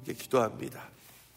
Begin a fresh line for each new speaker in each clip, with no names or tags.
함께 기도합니다.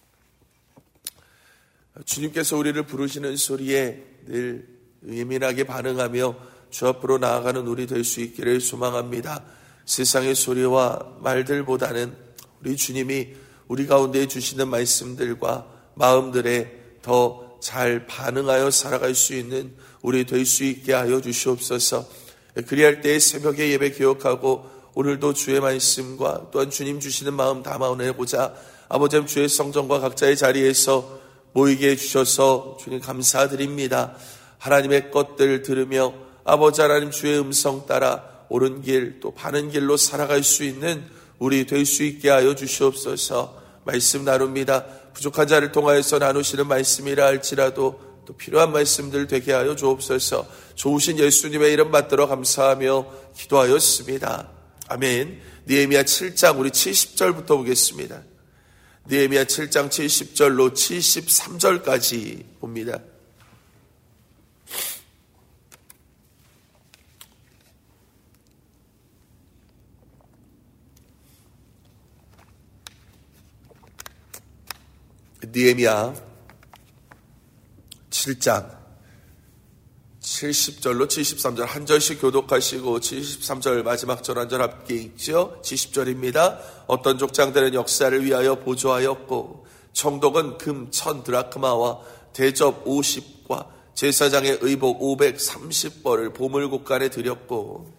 주님께서 우리를 부르시는 소리에 늘 예민하게 반응하며 주 앞으로 나아가는 우리 될 수 있기를 소망합니다. 세상의 소리와 말들보다는 우리 주님이 우리 가운데 주시는 말씀들과 마음들에 더 잘 반응하여 살아갈 수 있는 우리 될 수 있게 하여 주시옵소서. 그리할 때에 새벽에 예배 기억하고 오늘도 주의 말씀과 또한 주님 주시는 마음 담아내고자 아버지 주의 성전과 각자의 자리에서 모이게 해주셔서 주님 감사드립니다. 하나님의 것들 들으며 아버지 하나님 주의 음성 따라 옳은 길 또 바른 길로 살아갈 수 있는 우리 될 수 있게 하여 주시옵소서. 말씀 나눕니다. 부족한 자를 통하여서 나누시는 말씀이라 할지라도 또 필요한 말씀들 되게 하여 주옵소서. 좋으신 예수님의 이름 받들어 감사하며 기도하였습니다. 아멘. 느헤미야 7장 우리 70절부터 보겠습니다. 느헤미야 7장 70절로 73절까지 봅니다. 느헤미야 7장 70절로 73절 한 절씩 교독하시고 73절 마지막 절 한 절 함께 읽죠. 70절입니다. 어떤 족장들은 역사를 위하여 보조하였고 총독은 금 1000드라크마와 대접 50과 제사장의 의복 530벌을 보물국간에 드렸고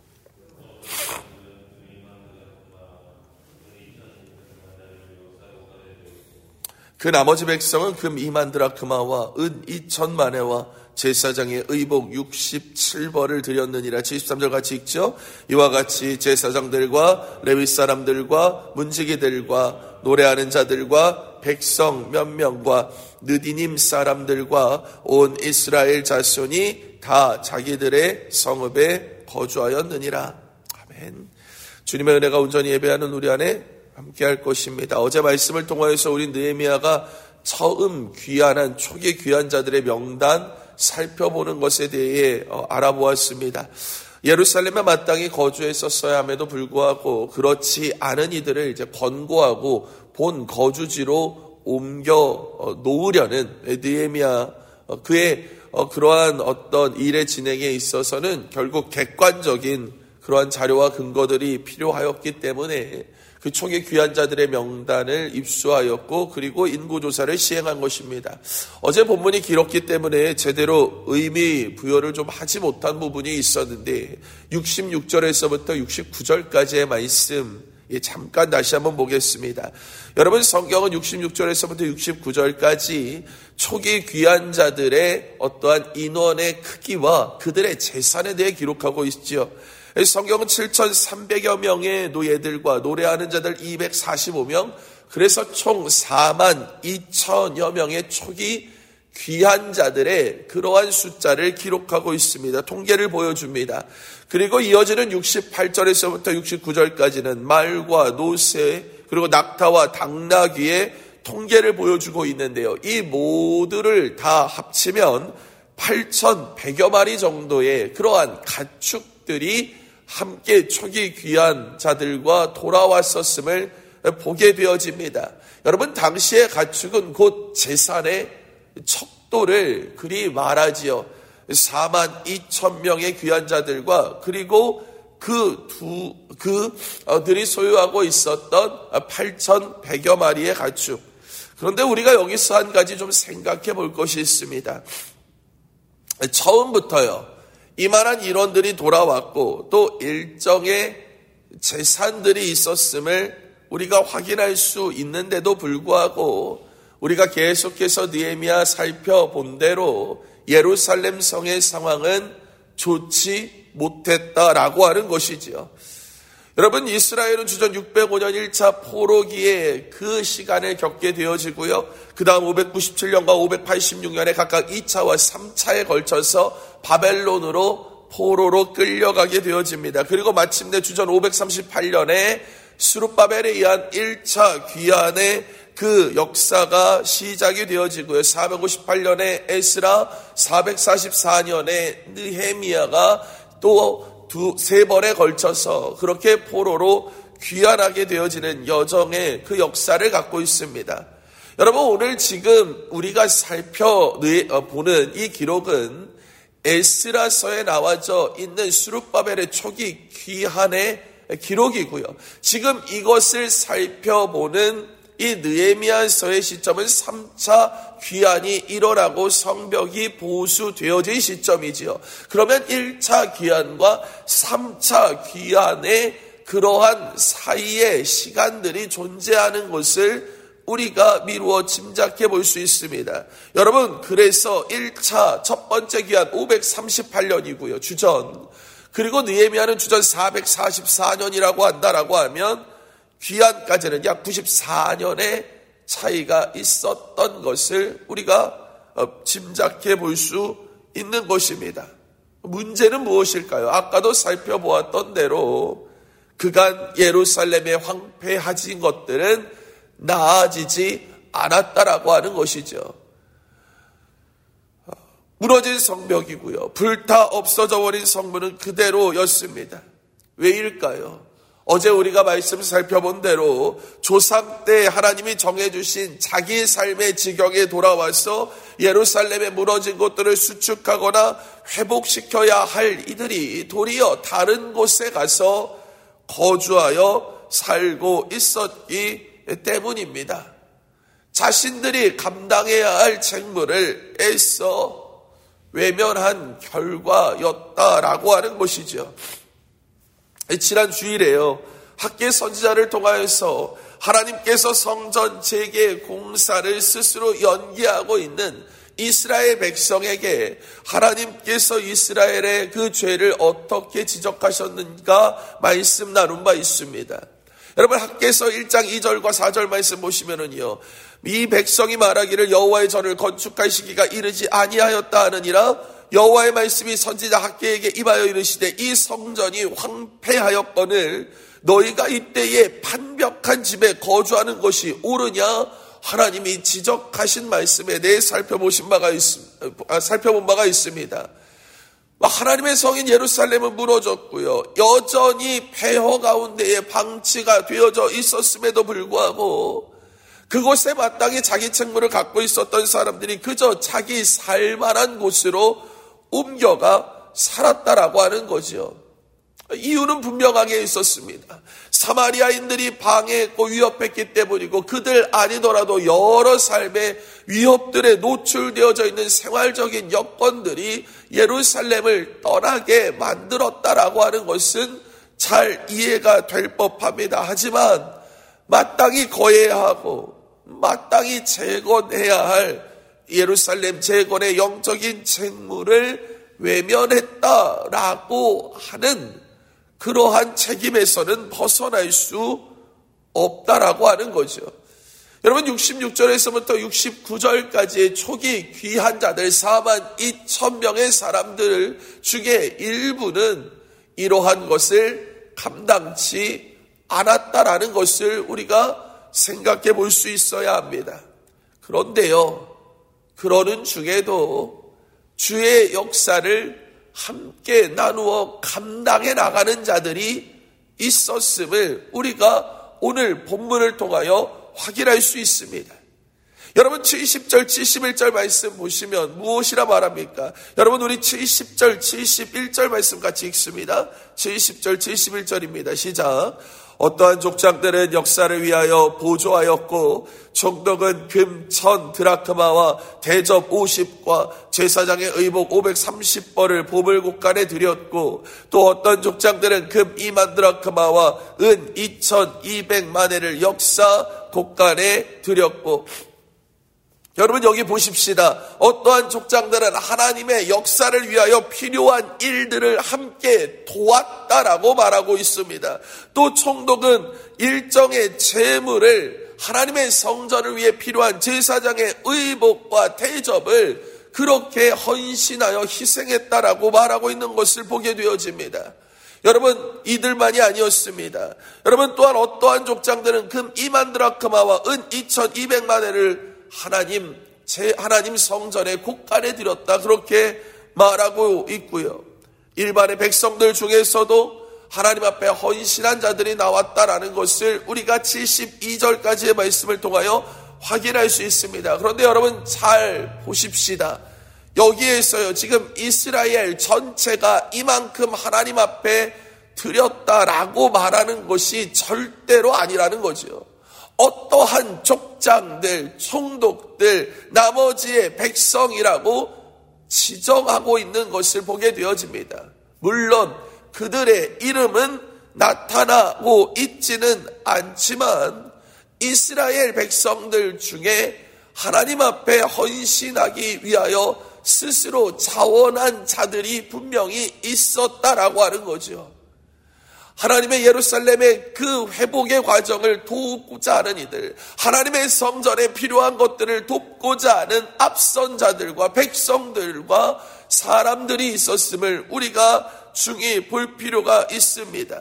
그 나머지 백성은 금 2만 드라크마와 은 2000마네와 제사장의 의복 67벌을 드렸느니라. 73절 같이 읽죠. 이와 같이 제사장들과 레위 사람들과 문지기들과 노래하는 자들과 백성 몇 명과 느디님 사람들과 온 이스라엘 자손이 다 자기들의 성읍에 거주하였느니라. 아멘. 주님의 은혜가 온전히 예배하는 우리 안에 함께 할 것입니다. 어제 말씀을 통하여서 우리 느헤미야가 처음 귀환한 초기 귀환 자들의 명단 살펴보는 것에 대해 알아보았습니다. 예루살렘에 마땅히 거주했었어야 함에도 불구하고 그렇지 않은 이들을 이제 권고하고 본 거주지로 옮겨 놓으려는 느헤미야 그의 그러한 어떤 일의 진행에 있어서는 결국 객관적인 그러한 자료와 근거들이 필요하였기 때문에 그 초기 귀환자들의 명단을 입수하였고 그리고 인구조사를 시행한 것입니다. 어제 본문이 길었기 때문에 제대로 의미 부여를 좀 하지 못한 부분이 있었는데 66절에서부터 69절까지의 말씀 잠깐 다시 한번 보겠습니다. 여러분 성경은 66절에서부터 69절까지 초기 귀환자들의 어떠한 인원의 크기와 그들의 재산에 대해 기록하고 있지요. 성경은 7,300여 명의 노예들과 노래하는 자들 245명, 그래서 총 4만 2천여 명의 초기 귀환자들의 그러한 숫자를 기록하고 있습니다. 통계를 보여줍니다. 그리고 이어지는 68절에서부터 69절까지는 말과 노새 그리고 낙타와 당나귀의 통계를 보여주고 있는데요. 이 모두를 다 합치면 8,100여 마리 정도의 그러한 가축들이 함께 초기 귀한 자들과 돌아왔었음을 보게 되어집니다. 여러분 당시의 가축은 곧 재산의 척도를 그리 말하지요. 4만 2천 명의 귀한 자들과 그리고 그들이 소유하고 있었던 8,100여 마리의 가축. 그런데 우리가 여기서 한 가지 좀 생각해 볼 것이 있습니다. 처음부터요. 이만한 인원들이 돌아왔고 또 일정의 재산들이 있었음을 우리가 확인할 수 있는데도 불구하고 우리가 계속해서 느헤미야 살펴본 대로 예루살렘 성의 상황은 좋지 못했다라고 하는 것이지요. 여러분 이스라엘은 주전 605년 1차 포로기에 그 시간을 겪게 되어지고요. 그 다음 597년과 586년에 각각 2차와 3차에 걸쳐서 바벨론으로 포로로 끌려가게 되어집니다. 그리고 마침내 주전 538년에 스룹바벨에 의한 1차 귀환의 그 역사가 시작이 되어지고요. 458년에 에스라, 444년에 느헤미야가 또 세 번에 걸쳐서 그렇게 포로로 귀환하게 되어지는 여정의 그 역사를 갖고 있습니다. 여러분, 오늘 지금 우리가 살펴보는 이 기록은 에스라서에 나와져 있는 스룹바벨의 초기 귀환의 기록이고요. 지금 이것을 살펴보는 이 느헤미야서의 시점은 3차 귀환이 일어나고 성벽이 보수되어진 시점이지요. 그러면 1차 귀환과 3차 귀환의 그러한 사이의 시간들이 존재하는 것을 우리가 미루어 짐작해 볼 수 있습니다. 여러분, 그래서 1차 첫 번째 귀환 538년이고요. 주전. 그리고 느헤미야는 주전 444년이라고 한다라고 하면 귀환까지는 약 94년의 차이가 있었던 것을 우리가 짐작해 볼 수 있는 것입니다. 문제는 무엇일까요? 아까도 살펴보았던 대로 그간 예루살렘에 황폐해진 것들은 나아지지 않았다라고 하는 것이죠. 무너진 성벽이고요. 불타 없어져 버린 성문은 그대로였습니다. 왜일까요? 어제 우리가 말씀 살펴본 대로 조상 때 하나님이 정해주신 자기 삶의 지경에 돌아와서 예루살렘에 무너진 것들을 수축하거나 회복시켜야 할 이들이 도리어 다른 곳에 가서 거주하여 살고 있었기 때문입니다. 자신들이 감당해야 할 책무를 애써 외면한 결과였다라고 하는 것이죠. 지난 주일에요, 학계 선지자를 통하여서 하나님께서 성전 재개 공사를 스스로 연기하고 있는 이스라엘 백성에게 하나님께서 이스라엘의 그 죄를 어떻게 지적하셨는가 말씀 나눈 바 있습니다. 여러분, 학개서 1장 2절과 4절 말씀 보시면은요, 이 백성이 말하기를 여호와의 전을 건축할 시기가 이르지 아니하였다 하느니라. 여호와의 말씀이 선지자 학개에게 임하여 이르시되 이 성전이 황폐하였거늘 너희가 이때에 판벽한 집에 거주하는 것이 옳으냐? 하나님이 지적하신 말씀에 대해 살펴본 바가 있습니다. 하나님의 성인 예루살렘은 무너졌고요. 여전히 폐허 가운데에 방치가 되어져 있었음에도 불구하고 그곳에 마땅히 자기 책무를 갖고 있었던 사람들이 그저 자기 살만한 곳으로 옮겨가 살았다라고 하는 거죠. 이유는 분명하게 있었습니다. 사마리아인들이 방해했고 위협했기 때문이고 그들 아니더라도 여러 삶의 위협들에 노출되어져 있는 생활적인 여건들이 예루살렘을 떠나게 만들었다라고 하는 것은 잘 이해가 될 법합니다. 하지만 마땅히 거해야 하고 마땅히 재건해야 할 예루살렘 재건의 영적인 책무를 외면했다라고 하는 그러한 책임에서는 벗어날 수 없다라고 하는 거죠. 여러분, 66절에서부터 69절까지의 초기 귀한 자들 42,000명의 사람들 중에 일부는 이러한 것을 감당치 않았다라는 것을 우리가 생각해 볼 수 있어야 합니다. 그런데요, 그러는 중에도 주의 역사를 함께 나누어 감당해 나가는 자들이 있었음을 우리가 오늘 본문을 통하여 확인할 수 있습니다. 여러분, 70절, 71절 말씀 보시면 무엇이라 말합니까? 여러분, 우리 70절, 71절 말씀 같이 읽습니다. 70절, 71절입니다. 시작. 어떠한 족장들은 역사를 위하여 보조하였고 총독은 금 1000 드라크마와 대접 50과 제사장의 의복 530벌을 보물곡간에 드렸고 또 어떤 족장들은 금 2만 드라크마와 은 2200만회를 역사 곡간에 드렸고. 여러분, 여기 보십시다. 어떠한 족장들은 하나님의 역사를 위하여 필요한 일들을 함께 도왔다라고 말하고 있습니다. 또 총독은 일정의 재물을 하나님의 성전을 위해 필요한 제사장의 의복과 대접을 그렇게 헌신하여 희생했다라고 말하고 있는 것을 보게 되어집니다. 여러분, 이들만이 아니었습니다. 여러분, 또한 어떠한 족장들은 금 2만 드라크마와 은 2200만회를 하나님 성전에 곡간에 드렸다, 그렇게 말하고 있고요. 일반의 백성들 중에서도 하나님 앞에 헌신한 자들이 나왔다라는 것을 우리가 72절까지의 말씀을 통하여 확인할 수 있습니다. 그런데 여러분 잘 보십시다. 여기에서요, 지금 이스라엘 전체가 이만큼 하나님 앞에 드렸다라고 말하는 것이 절대로 아니라는 거죠. 어떠한 족장들, 총독들, 나머지의 백성이라고 지정하고 있는 것을 보게 되어집니다. 물론 그들의 이름은 나타나고 있지는 않지만 이스라엘 백성들 중에 하나님 앞에 헌신하기 위하여 스스로 자원한 자들이 분명히 있었다라고 하는 거죠. 하나님의 예루살렘의 그 회복의 과정을 돕고자 하는 이들, 하나님의 성전에 필요한 것들을 돕고자 하는 앞선 자들과 백성들과 사람들이 있었음을 우리가 중히 볼 필요가 있습니다.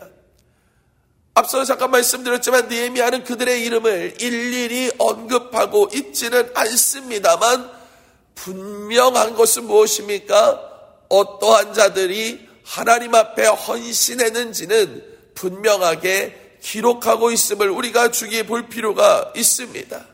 앞서 잠깐 말씀드렸지만 느헤미야는 그들의 이름을 일일이 언급하고 있지는 않습니다만 분명한 것은 무엇입니까? 어떠한 자들이 하나님 앞에 헌신했는지는 분명하게 기록하고 있음을 우리가 주의 볼 필요가 있습니다.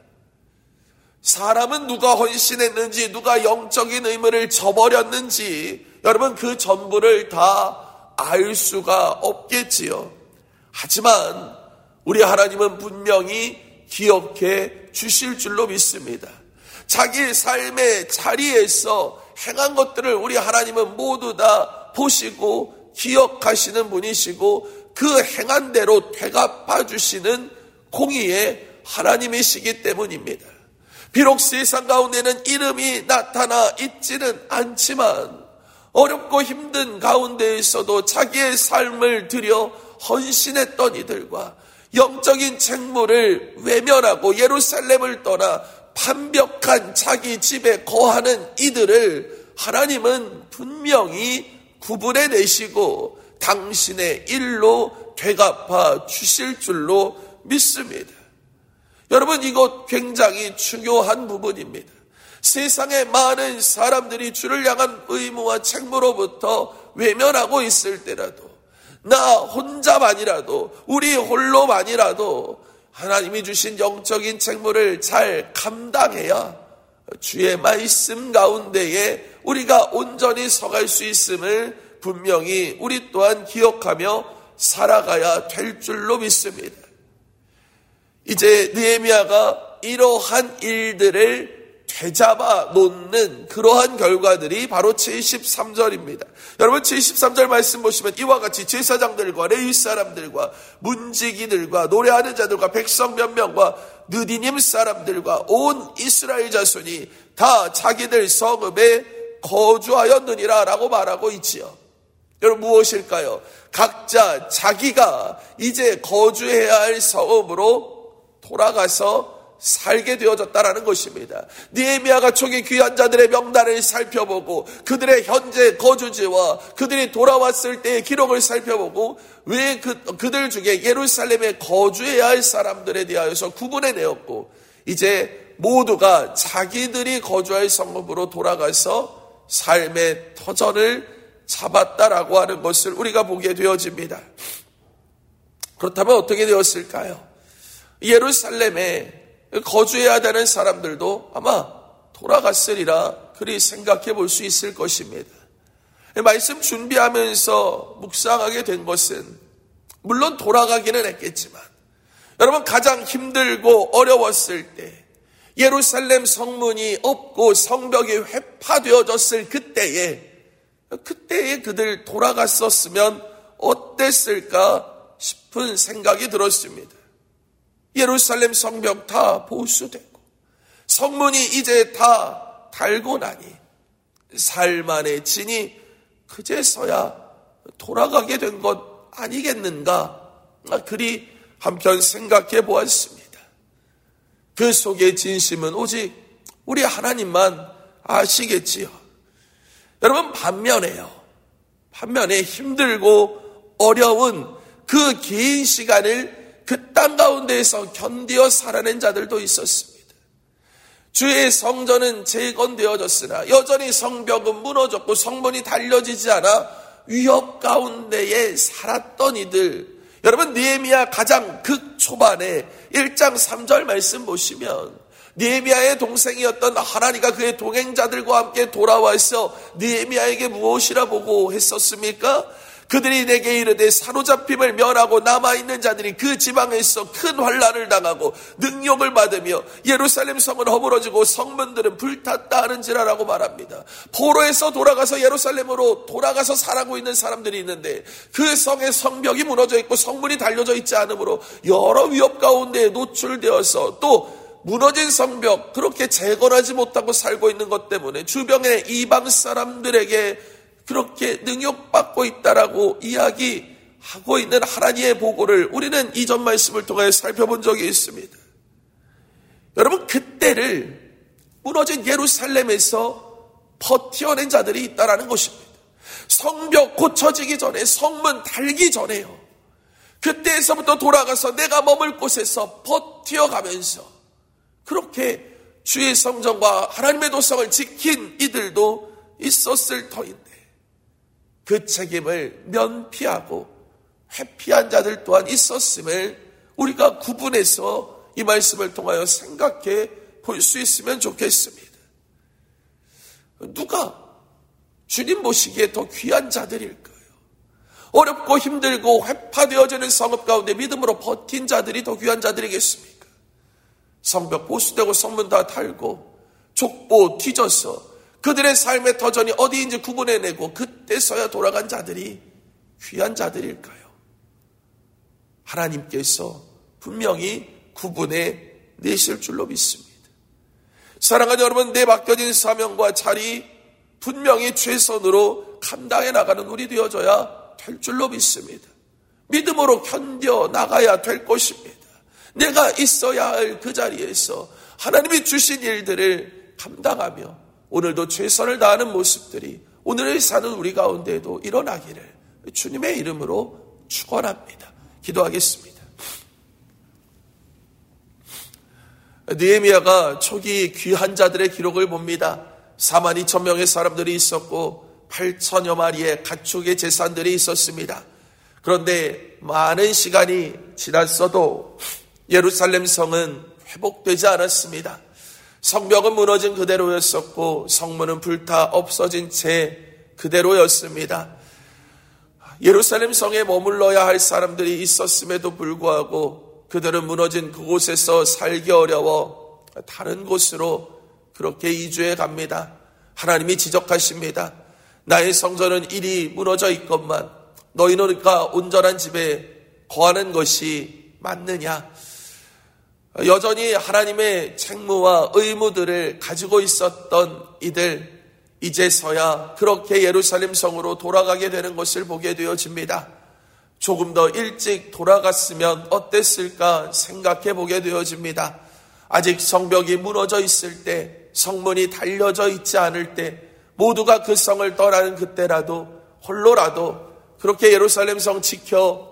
사람은 누가 헌신했는지, 누가 영적인 의무를 저버렸는지 여러분 그 전부를 다 알 수가 없겠지요. 하지만 우리 하나님은 분명히 기억해 주실 줄로 믿습니다. 자기 삶의 자리에서 행한 것들을 우리 하나님은 모두 다 보시고 기억하시는 분이시고 그 행한 대로 되갚아 주시는 공의의 하나님이시기 때문입니다. 비록 세상 가운데는 이름이 나타나 있지는 않지만 어렵고 힘든 가운데에서도 자기의 삶을 들여 헌신했던 이들과 영적인 책무를 외면하고 예루살렘을 떠나 판벽한 자기 집에 거하는 이들을 하나님은 분명히 구분해내시고 당신의 일로 되갚아 주실 줄로 믿습니다. 여러분 이것 굉장히 중요한 부분입니다. 세상에 많은 사람들이 주를 향한 의무와 책무로부터 외면하고 있을 때라도 나 혼자만이라도 우리 홀로만이라도 하나님이 주신 영적인 책무를 잘 감당해야 주의 말씀 가운데에 우리가 온전히 서갈 수 있음을 분명히 우리 또한 기억하며 살아가야 될 줄로 믿습니다. 이제 느헤미야가 이러한 일들을 되잡아 놓는 그러한 결과들이 바로 73절입니다. 여러분 73절 말씀 보시면 이와 같이 제사장들과 레위 사람들과 문지기들과 노래하는 자들과 백성 몇 명과 느디님 사람들과 온 이스라엘 자손이 다 자기들 성읍에 거주하였느니라 라고 말하고 있지요. 여러분 무엇일까요? 각자 자기가 이제 거주해야 할 성읍으로 돌아가서 살게 되어졌다라는 것입니다. 느헤미야가 초기 귀한 자들의 명단을 살펴보고 그들의 현재 거주지와 그들이 돌아왔을 때의 기록을 살펴보고 왜 그들 중에 예루살렘에 거주해야 할 사람들에 대하여서 구분해내었고 이제 모두가 자기들이 거주할 성읍으로 돌아가서 삶의 터전을 잡았다라고 하는 것을 우리가 보게 되어집니다. 그렇다면 어떻게 되었을까요? 예루살렘에 거주해야 되는 사람들도 아마 돌아갔으리라 그리 생각해 볼 수 있을 것입니다. 말씀 준비하면서 묵상하게 된 것은 물론 돌아가기는 했겠지만 여러분 가장 힘들고 어려웠을 때 예루살렘 성문이 없고 성벽이 회파되어졌을 그때에 그들 돌아갔었으면 어땠을까 싶은 생각이 들었습니다. 예루살렘 성벽 다 보수되고 성문이 이제 다 달고 나니 살만의 진이 그제서야 돌아가게 된 것 아니겠는가 그리 한편 생각해 보았습니다. 그 속의 진심은 오직 우리 하나님만 아시겠지요. 여러분 반면에 힘들고 어려운 그 긴 시간을 그 땅 가운데에서 견디어 살아낸 자들도 있었습니다. 주의 성전은 재건되어졌으나 여전히 성벽은 무너졌고 성문이 달려지지 않아 위협 가운데에 살았던 이들, 여러분 느헤미야 가장 극초반에 1장 3절 말씀 보시면 느헤미야의 동생이었던 하나니가 그의 동행자들과 함께 돌아와서 느헤미야에게 무엇이라 보고 했었습니까? 그들이 내게 이르되 사로잡힘을 면하고 남아있는 자들이 그 지방에서 큰 환난을 당하고 능욕을 받으며 예루살렘 성은 허물어지고 성문들은 불탔다 하는지라라고 말합니다. 포로에서 돌아가서 예루살렘으로 돌아가서 살아가고 있는 사람들이 있는데 그 성의 성벽이 무너져 있고 성문이 달려져 있지 않으므로 여러 위협 가운데 노출되어서 또 무너진 성벽 그렇게 재건하지 못하고 살고 있는 것 때문에 주변의 이방 사람들에게 그렇게 능욕받고 있다라고 이야기하고 있는 하나님의 보고를 우리는 이전 말씀을 통해 살펴본 적이 있습니다. 여러분, 그때를 무너진 예루살렘에서 버텨낸 자들이 있다라는 것입니다. 성벽 고쳐지기 전에, 성문 달기 전에요. 그때에서부터 돌아가서 내가 머물 곳에서 버텨가면서 그렇게 주의 성전과 하나님의 도성을 지킨 이들도 있었을 터인데 그 책임을 면피하고 회피한 자들 또한 있었음을 우리가 구분해서 이 말씀을 통하여 생각해 볼 수 있으면 좋겠습니다. 누가 주님 보시기에 더 귀한 자들일까요? 어렵고 힘들고 회파되어지는 성읍 가운데 믿음으로 버틴 자들이 더 귀한 자들이겠습니까? 성벽 보수되고 성문 다 달고 족보 뒤져서 그들의 삶의 터전이 어디인지 구분해내고 그때서야 돌아간 자들이 귀한 자들일까요? 하나님께서 분명히 구분해내실 줄로 믿습니다. 사랑하는 여러분, 내 맡겨진 사명과 자리 분명히 최선으로 감당해 나가는 우리 되어져야 될 줄로 믿습니다. 믿음으로 견뎌 나가야 될 것입니다. 내가 있어야 할 그 자리에서 하나님이 주신 일들을 감당하며 오늘도 최선을 다하는 모습들이 오늘을 사는 우리 가운데에도 일어나기를 주님의 이름으로 축원합니다. 기도하겠습니다. 느헤미야가 초기 귀한 자들의 기록을 봅니다. 42,000명의 사람들이 있었고 8,000여 마리의 가축의 재산들이 있었습니다. 그런데 많은 시간이 지났어도 예루살렘 성은 회복되지 않았습니다. 성벽은 무너진 그대로였었고 성문은 불타 없어진 채 그대로였습니다. 예루살렘 성에 머물러야 할 사람들이 있었음에도 불구하고 그들은 무너진 그곳에서 살기 어려워 다른 곳으로 그렇게 이주해 갑니다. 하나님이 지적하십니다. 나의 성전은 이리 무너져 있건만 너희는 온전한 집에 거하는 것이 맞느냐? 여전히 하나님의 책무와 의무들을 가지고 있었던 이들, 이제서야 그렇게 예루살렘 성으로 돌아가게 되는 것을 보게 되어집니다. 조금 더 일찍 돌아갔으면 어땠을까 생각해 보게 되어집니다. 아직 성벽이 무너져 있을 때, 성문이 달려져 있지 않을 때, 모두가 그 성을 떠나는 그때라도 홀로라도 그렇게 예루살렘 성 지켜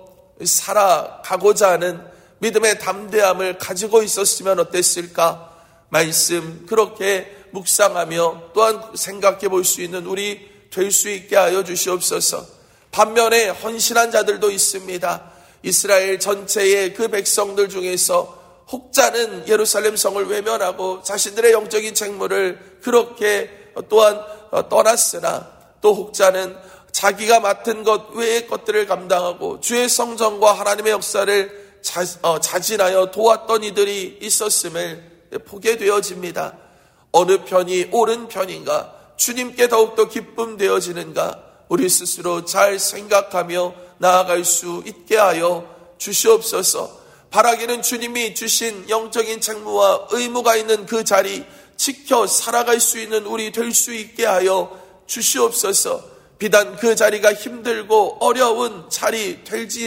살아가고자 하는 믿음의 담대함을 가지고 있었으면 어땠을까? 말씀 그렇게 묵상하며 또한 생각해 볼 수 있는 우리 될 수 있게 하여 주시옵소서. 반면에 헌신한 자들도 있습니다. 이스라엘 전체의 그 백성들 중에서 혹자는 예루살렘 성을 외면하고 자신들의 영적인 책무를 그렇게 또한 떠났으나 또 혹자는 자기가 맡은 것 외의 것들을 감당하고 주의 성전과 하나님의 역사를 자진하여 도왔던 이들이 있었음을 보게 되어집니다. 어느 편이 옳은 편인가? 주님께 더욱더 기쁨 되어지는가? 우리 스스로 잘 생각하며 나아갈 수 있게 하여 주시옵소서. 바라기는 주님이 주신 영적인 책무와 의무가 있는 그 자리 지켜 살아갈 수 있는 우리 될 수 있게 하여 주시옵소서. 비단 그 자리가 힘들고 어려운 자리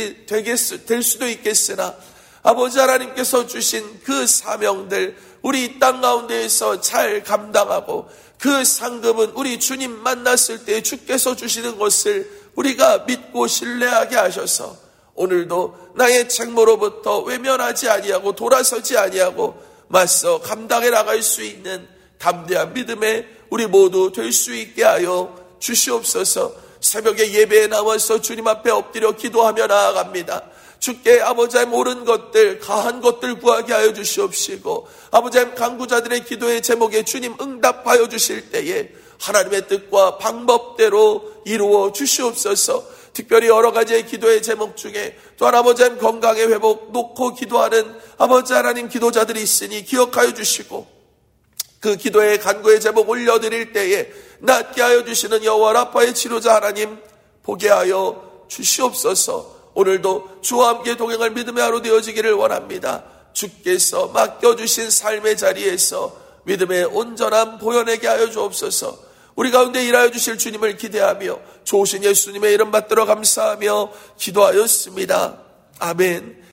될 수도 있겠으나 아버지 하나님께서 주신 그 사명들 우리 이 땅 가운데에서 잘 감당하고 그 상급은 우리 주님 만났을 때 주께서 주시는 것을 우리가 믿고 신뢰하게 하셔서 오늘도 나의 책무로부터 외면하지 아니하고 돌아서지 아니하고 맞서 감당해 나갈 수 있는 담대한 믿음에 우리 모두 될 수 있게 하여 주시옵소서. 새벽에 예배에 나와서 주님 앞에 엎드려 기도하며 나아갑니다. 주께 아버지 하나님 옳은 것들, 가한 것들 구하게 하여 주시옵시고, 아버지 하나님 간구자들의 기도의 제목에 주님 응답하여 주실 때에 하나님의 뜻과 방법대로 이루어 주시옵소서. 특별히 여러 가지의 기도의 제목 중에 또한 아버지 하나님 건강의 회복 놓고 기도하는 아버지 하나님 기도자들이 있으니 기억하여 주시고, 그 기도의 간구의 제목 올려드릴 때에 낫게 하여 주시는 여호와 라파의 치료자 하나님 보게 하여 주시옵소서. 오늘도 주와 함께 동행할 믿음의 하루 되어지기를 원합니다. 주께서 맡겨주신 삶의 자리에서 믿음의 온전함 보여내게 하여 주옵소서. 우리 가운데 일하여 주실 주님을 기대하며 좋으신 예수님의 이름 받들어 감사하며 기도하였습니다. 아멘.